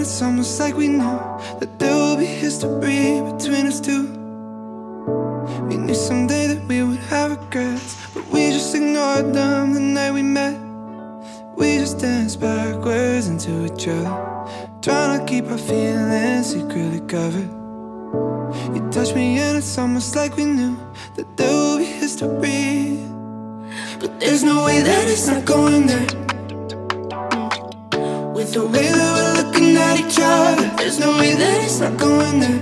it's almost like we knew that there will be history between us two. We knew someday that we would have regrets, but we just ignored them the night we met. We just danced backwards into each other, trying to keep our feelings secretly covered. You touched me and it's almost like we knew that there will be history, but there's no way that it's not going there. With the way that we're looking at each other, there's no way that it's not going there.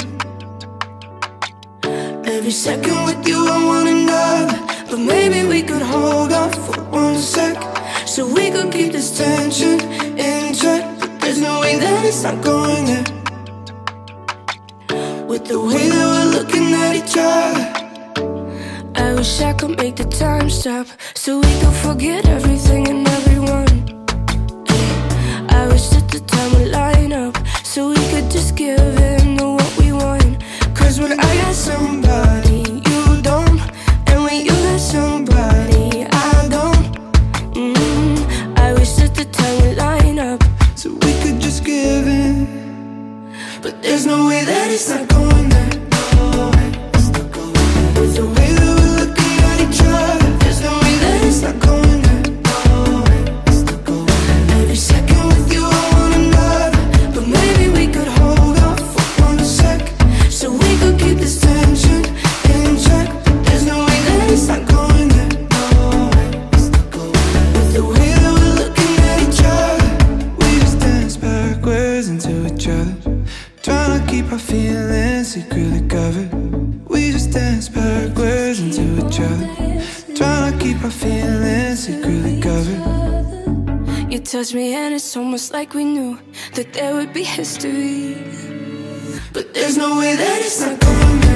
Every second with you I want another, but maybe we could hold off for 1 sec, so we could keep this tension in check. But there's no way that it's not going there. With the way that we're looking at each other, I wish I could make the time stop, so we could forget everything and everyone. I wish that the time would line up, so we could just give in to what we want. Cause when I got somebody, you don't, and when you got somebody, I don't. I wish that the time would line up, so we could just give in. But there's no way that it's not going there. With the way that we're looking at each other, there's no way that it's not going there. Every second with you I want another, but maybe we could hold off for 1 sec, so we could keep this tension in check. But there's no way that it's not going there. With the way that we're looking at each other, we just dance backwards into each other, trying to keep our feelings secretly covered. We just dance backwards into each other, trying to keep our feelings secretly covered. You touched me and it's almost like we knew that there would be history, but there's no way that it's not going back.